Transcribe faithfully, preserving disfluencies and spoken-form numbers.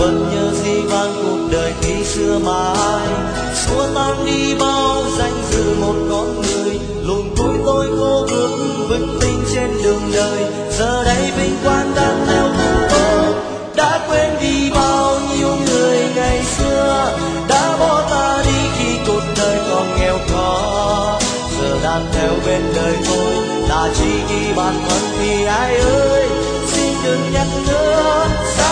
vẫn nhớ dĩ vãng cuộc đời khi xưa mãi, xua tan đi bao danh dự một con người. Luồn cuối tôi khô bước vững tin trên đường đời, giờ đây vinh quang đang theo cùng tôi. Đã quên đi bao nhiêu người ngày xưa, đã bỏ ta đi khi cuộc đời còn nghèo khó. Giờ đang theo bên đời tôi là chỉ ghi bản thân thì ai ơi, xin đừng nhắc nữa.